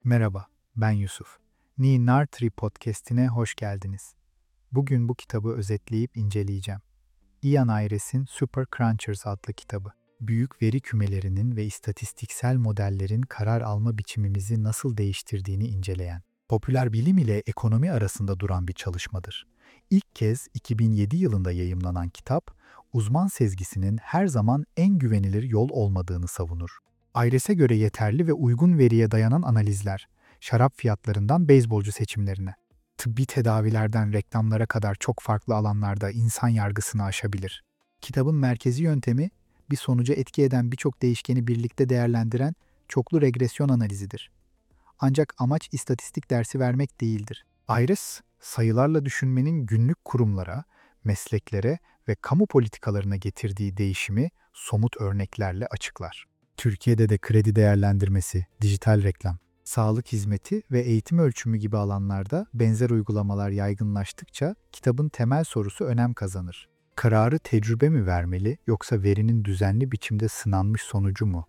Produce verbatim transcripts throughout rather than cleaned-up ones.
Merhaba, ben Yusuf. Ni Nartri podcast'ine hoş geldiniz. Bugün bu kitabı özetleyip inceleyeceğim. Ian Ayres'in Super Crunchers adlı kitabı. Büyük veri kümelerinin ve istatistiksel modellerin karar alma biçimimizi nasıl değiştirdiğini inceleyen, popüler bilim ile ekonomi arasında duran bir çalışmadır. İlk kez iki bin yedi yılında yayımlanan kitap, uzman sezgisinin her zaman en güvenilir yol olmadığını savunur. Ayres'e göre yeterli ve uygun veriye dayanan analizler, şarap fiyatlarından beyzbolcu seçimlerine, tıbbi tedavilerden reklamlara kadar çok farklı alanlarda insan yargısını aşabilir. Kitabın merkezi yöntemi, bir sonuca etki eden birçok değişkeni birlikte değerlendiren çoklu regresyon analizidir. Ancak amaç istatistik dersi vermek değildir. Ayres, sayılarla düşünmenin günlük kurumlara, mesleklere ve kamu politikalarına getirdiği değişimi somut örneklerle açıklar. Türkiye'de de kredi değerlendirmesi, dijital reklam, sağlık hizmeti ve eğitim ölçümü gibi alanlarda benzer uygulamalar yaygınlaştıkça kitabın temel sorusu önem kazanır. Kararı tecrübe mi vermeli yoksa verinin düzenli biçimde sınanmış sonucu mu?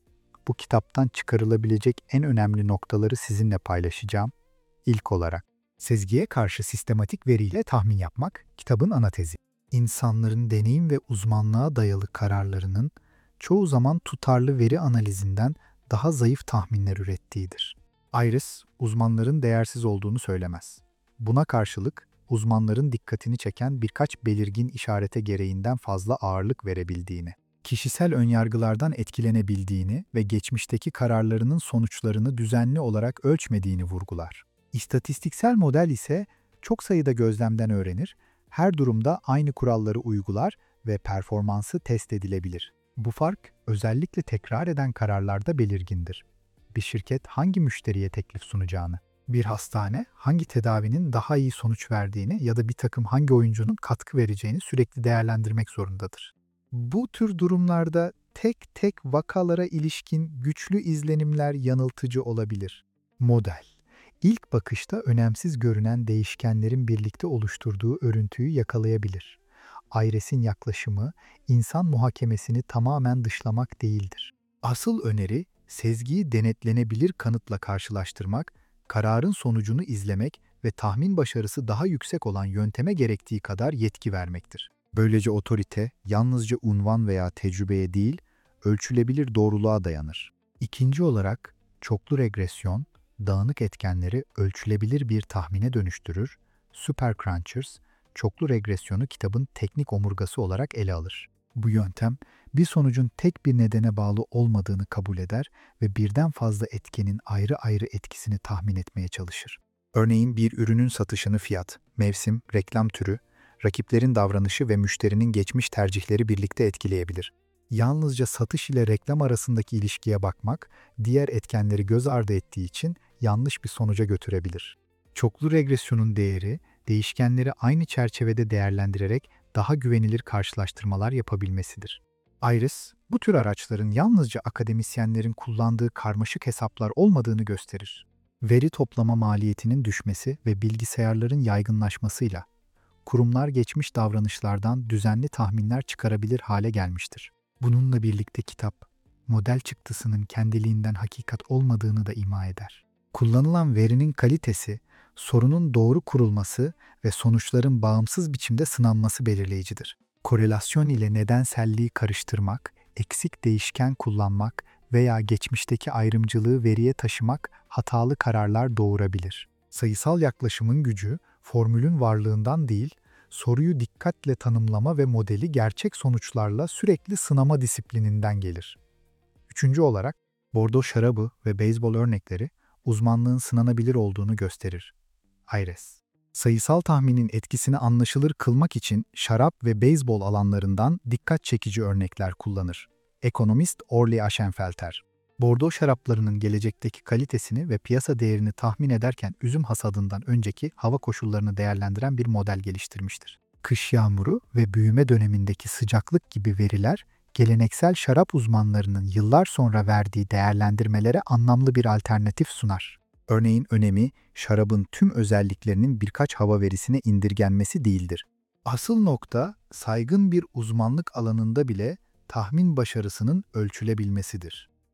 Bu kitaptan çıkarılabilecek en önemli noktaları sizinle paylaşacağım. İlk olarak, sezgiye karşı sistematik veriyle tahmin yapmak kitabın ana tezi. İnsanların deneyim ve uzmanlığa dayalı kararlarının çoğu zaman tutarlı veri analizinden daha zayıf tahminler ürettiğidir. Ayres, uzmanların değersiz olduğunu söylemez. Buna karşılık, uzmanların dikkatini çeken birkaç belirgin işarete gereğinden fazla ağırlık verebildiğini, kişisel önyargılardan etkilenebildiğini ve geçmişteki kararlarının sonuçlarını düzenli olarak ölçmediğini vurgular. İstatistiksel model ise çok sayıda gözlemden öğrenir, her durumda aynı kuralları uygular ve performansı test edilebilir. Bu fark özellikle tekrar eden kararlarda belirgindir. Bir şirket hangi müşteriye teklif sunacağını, bir hastane hangi tedavinin daha iyi sonuç verdiğini ya da bir takım hangi oyuncunun katkı vereceğini sürekli değerlendirmek zorundadır. Bu tür durumlarda tek tek vakalara ilişkin güçlü izlenimler yanıltıcı olabilir. Model, ilk bakışta önemsiz görünen değişkenlerin birlikte oluşturduğu örüntüyü yakalayabilir. Ayres'in yaklaşımı, insan muhakemesini tamamen dışlamak değildir. Asıl öneri, sezgiyi denetlenebilir kanıtla karşılaştırmak, kararın sonucunu izlemek ve tahmin başarısı daha yüksek olan yönteme gerektiği kadar yetki vermektir. Böylece otorite, yalnızca unvan veya tecrübeye değil, ölçülebilir doğruluğa dayanır. İkinci olarak, çoklu regresyon, dağınık etkenleri ölçülebilir bir tahmine dönüştürür, Super Crunchers, çoklu regresyonu kitabın teknik omurgası olarak ele alır. Bu yöntem, bir sonucun tek bir nedene bağlı olmadığını kabul eder ve birden fazla etkenin ayrı ayrı etkisini tahmin etmeye çalışır. Örneğin bir ürünün satışını fiyat, mevsim, reklam türü, rakiplerin davranışı ve müşterinin geçmiş tercihleri birlikte etkileyebilir. Yalnızca satış ile reklam arasındaki ilişkiye bakmak, diğer etkenleri göz ardı ettiği için yanlış bir sonuca götürebilir. Çoklu regresyonun değeri, değişkenleri aynı çerçevede değerlendirerek daha güvenilir karşılaştırmalar yapabilmesidir. Ayres, bu tür araçların yalnızca akademisyenlerin kullandığı karmaşık hesaplar olmadığını gösterir. Veri toplama maliyetinin düşmesi ve bilgisayarların yaygınlaşmasıyla, kurumlar geçmiş davranışlardan düzenli tahminler çıkarabilir hale gelmiştir. Bununla birlikte kitap, model çıktısının kendiliğinden hakikat olmadığını da ima eder. Kullanılan verinin kalitesi, sorunun doğru kurulması ve sonuçların bağımsız biçimde sınanması belirleyicidir. Korelasyon ile nedenselliği karıştırmak, eksik değişken kullanmak veya geçmişteki ayrımcılığı veriye taşımak hatalı kararlar doğurabilir. Sayısal yaklaşımın gücü, formülün varlığından değil, soruyu dikkatle tanımlama ve modeli gerçek sonuçlarla sürekli sınama disiplininden gelir. Üçüncü olarak, Bordo şarabı ve beyzbol örnekleri, uzmanlığın sınanabilir olduğunu gösterir. Ayres, sayısal tahminin etkisini anlaşılır kılmak için şarap ve beyzbol alanlarından dikkat çekici örnekler kullanır. Ekonomist Orly Aschenfelter, Bordo şaraplarının gelecekteki kalitesini ve piyasa değerini tahmin ederken üzüm hasadından önceki hava koşullarını değerlendiren bir model geliştirmiştir. Kış yağmuru ve büyüme dönemindeki sıcaklık gibi veriler, geleneksel şarap uzmanlarının yıllar sonra verdiği değerlendirmelere anlamlı bir alternatif sunar. Örneğin önemi, şarabın tüm özelliklerinin birkaç hava verisine indirgenmesi değildir. Asıl nokta, saygın bir uzmanlık alanında bile tahmin başarısının ölçülebilmesidir.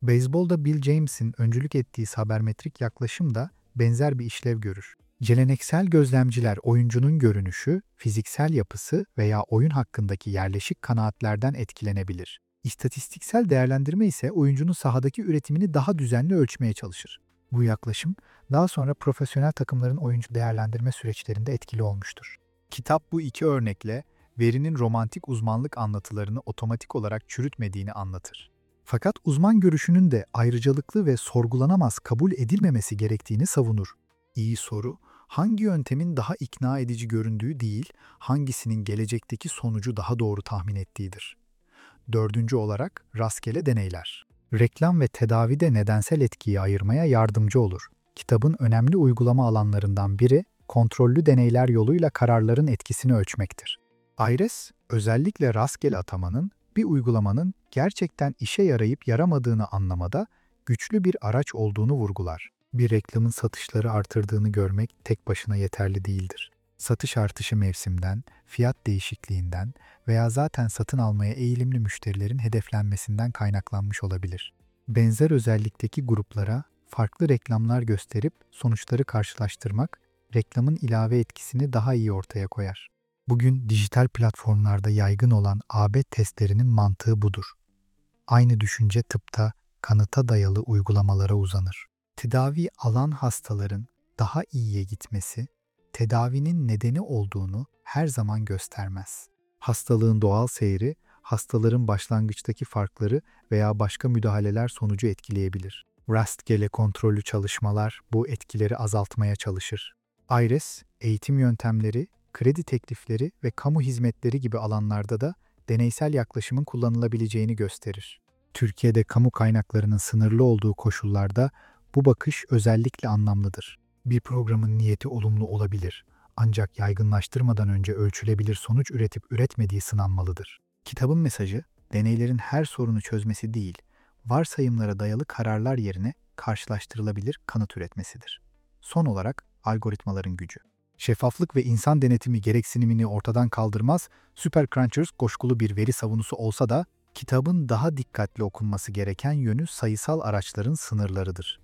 Beyzbolda Bill James'in öncülük ettiği sabermetrik yaklaşım da benzer bir işlev görür. Geleneksel gözlemciler oyuncunun görünüşü, fiziksel yapısı veya oyun hakkındaki yerleşik kanaatlerden etkilenebilir. İstatistiksel değerlendirme ise oyuncunun sahadaki üretimini daha düzenli ölçmeye çalışır. Bu yaklaşım daha sonra profesyonel takımların oyuncu değerlendirme süreçlerinde etkili olmuştur. Kitap bu iki örnekle verinin romantik uzmanlık anlatılarını otomatik olarak çürütmediğini anlatır. Fakat uzman görüşünün de ayrıcalıklı ve sorgulanamaz kabul edilmemesi gerektiğini savunur. İyi soru, hangi yöntemin daha ikna edici göründüğü değil, hangisinin gelecekteki sonucu daha doğru tahmin ettiğidir. Dördüncü olarak rastgele deneyler. Reklam ve tedavide nedensel etkiyi ayırmaya yardımcı olur. Kitabın önemli uygulama alanlarından biri, kontrollü deneyler yoluyla kararların etkisini ölçmektir. Ayres, özellikle rastgele atamanın, bir uygulamanın gerçekten işe yarayıp yaramadığını anlamada güçlü bir araç olduğunu vurgular. Bir reklamın satışları artırdığını görmek tek başına yeterli değildir. Satış artışı mevsimden, fiyat değişikliğinden veya zaten satın almaya eğilimli müşterilerin hedeflenmesinden kaynaklanmış olabilir. Benzer özellikteki gruplara farklı reklamlar gösterip sonuçları karşılaştırmak, reklamın ilave etkisini daha iyi ortaya koyar. Bugün dijital platformlarda yaygın olan A B testlerinin mantığı budur. Aynı düşünce tıpta kanıta dayalı uygulamalara uzanır. Tedavi alan hastaların daha iyiye gitmesi, tedavinin nedeni olduğunu her zaman göstermez. Hastalığın doğal seyri, hastaların başlangıçtaki farkları veya başka müdahaleler sonucu etkileyebilir. Rastgele kontrollü çalışmalar bu etkileri azaltmaya çalışır. Ayres, eğitim yöntemleri, kredi teklifleri ve kamu hizmetleri gibi alanlarda da deneysel yaklaşımın kullanılabileceğini gösterir. Türkiye'de kamu kaynaklarının sınırlı olduğu koşullarda bu bakış özellikle anlamlıdır. Bir programın niyeti olumlu olabilir, ancak yaygınlaştırmadan önce ölçülebilir sonuç üretip üretmediği sınanmalıdır. Kitabın mesajı, deneylerin her sorunu çözmesi değil, varsayımlara dayalı kararlar yerine karşılaştırılabilir kanıt üretmesidir. Son olarak algoritmaların gücü. Şeffaflık ve insan denetimi gereksinimini ortadan kaldırmaz, SuperCrunchers coşkulu bir veri savunusu olsa da kitabın daha dikkatli okunması gereken yönü sayısal araçların sınırlarıdır.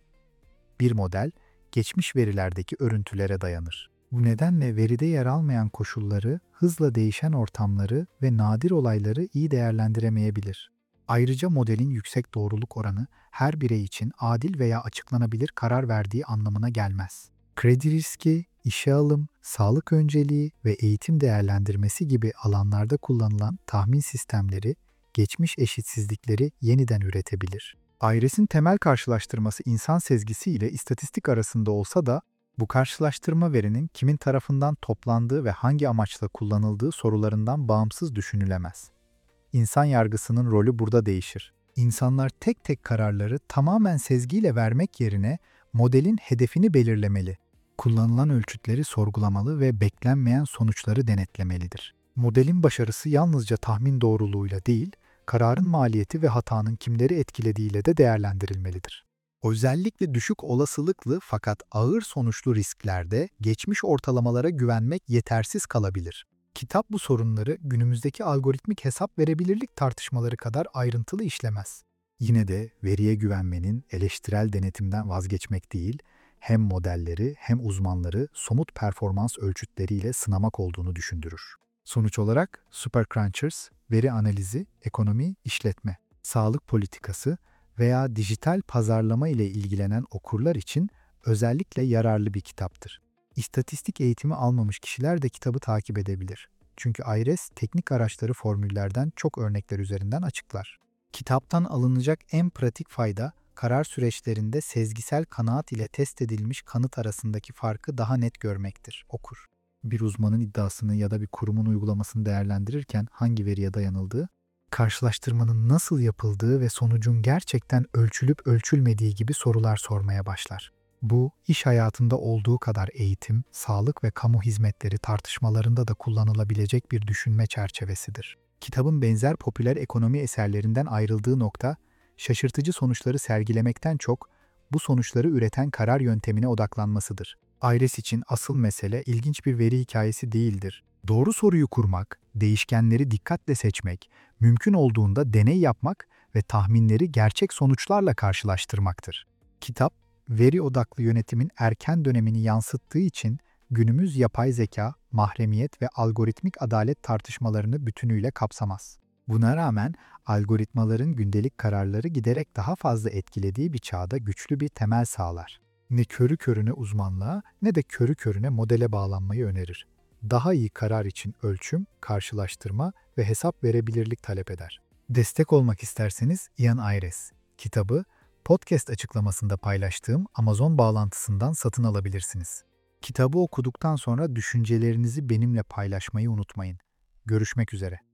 Bir model, geçmiş verilerdeki örüntülere dayanır. Bu nedenle veride yer almayan koşulları, hızla değişen ortamları ve nadir olayları iyi değerlendiremeyebilir. Ayrıca modelin yüksek doğruluk oranı her birey için adil veya açıklanabilir karar verdiği anlamına gelmez. Kredi riski, işe alım, sağlık önceliği ve eğitim değerlendirmesi gibi alanlarda kullanılan tahmin sistemleri, geçmiş eşitsizlikleri yeniden üretebilir. Ayres'in temel karşılaştırması insan sezgisi ile istatistik arasında olsa da, bu karşılaştırma verinin kimin tarafından toplandığı ve hangi amaçla kullanıldığı sorularından bağımsız düşünülemez. İnsan yargısının rolü burada değişir. İnsanlar tek tek kararları tamamen sezgiyle vermek yerine modelin hedefini belirlemeli, kullanılan ölçütleri sorgulamalı ve beklenmeyen sonuçları denetlemelidir. Modelin başarısı yalnızca tahmin doğruluğuyla değil, kararın maliyeti ve hatanın kimleri etkilediğiyle de değerlendirilmelidir. Özellikle düşük olasılıklı fakat ağır sonuçlu risklerde geçmiş ortalamalara güvenmek yetersiz kalabilir. Kitap bu sorunları günümüzdeki algoritmik hesap verebilirlik tartışmaları kadar ayrıntılı işlemez. Yine de veriye güvenmenin eleştirel denetimden vazgeçmek değil, hem modelleri hem uzmanları somut performans ölçütleriyle sınamak olduğunu düşündürür. Sonuç olarak SuperCrunchers, veri analizi, ekonomi, işletme, sağlık politikası veya dijital pazarlama ile ilgilenen okurlar için özellikle yararlı bir kitaptır. İstatistik eğitimi almamış kişiler de kitabı takip edebilir. Çünkü Ayres teknik araçları formüllerden çok örnekler üzerinden açıklar. Kitaptan alınacak en pratik fayda, karar süreçlerinde sezgisel kanaat ile test edilmiş kanıt arasındaki farkı daha net görmektir. Okur. Bir uzmanın iddiasını ya da bir kurumun uygulamasını değerlendirirken hangi veriye dayanıldığı, karşılaştırmanın nasıl yapıldığı ve sonucun gerçekten ölçülüp ölçülmediği gibi sorular sormaya başlar. Bu, iş hayatında olduğu kadar eğitim, sağlık ve kamu hizmetleri tartışmalarında da kullanılabilecek bir düşünme çerçevesidir. Kitabın benzer popüler ekonomi eserlerinden ayrıldığı nokta, şaşırtıcı sonuçları sergilemekten çok, bu sonuçları üreten karar yöntemine odaklanmasıdır. Ayres için asıl mesele ilginç bir veri hikayesi değildir. Doğru soruyu kurmak, değişkenleri dikkatle seçmek, mümkün olduğunda deney yapmak ve tahminleri gerçek sonuçlarla karşılaştırmaktır. Kitap, veri odaklı yönetimin erken dönemini yansıttığı için günümüz yapay zeka, mahremiyet ve algoritmik adalet tartışmalarını bütünüyle kapsamaz. Buna rağmen algoritmaların gündelik kararları giderek daha fazla etkilediği bir çağda güçlü bir temel sağlar. Ne körü körüne uzmanlığa ne de körü körüne modele bağlanmayı önerir. Daha iyi karar için ölçüm, karşılaştırma ve hesap verebilirlik talep eder. Destek olmak isterseniz Ian Ayres kitabı podcast açıklamasında paylaştığım Amazon bağlantısından satın alabilirsiniz. Kitabı okuduktan sonra düşüncelerinizi benimle paylaşmayı unutmayın. Görüşmek üzere.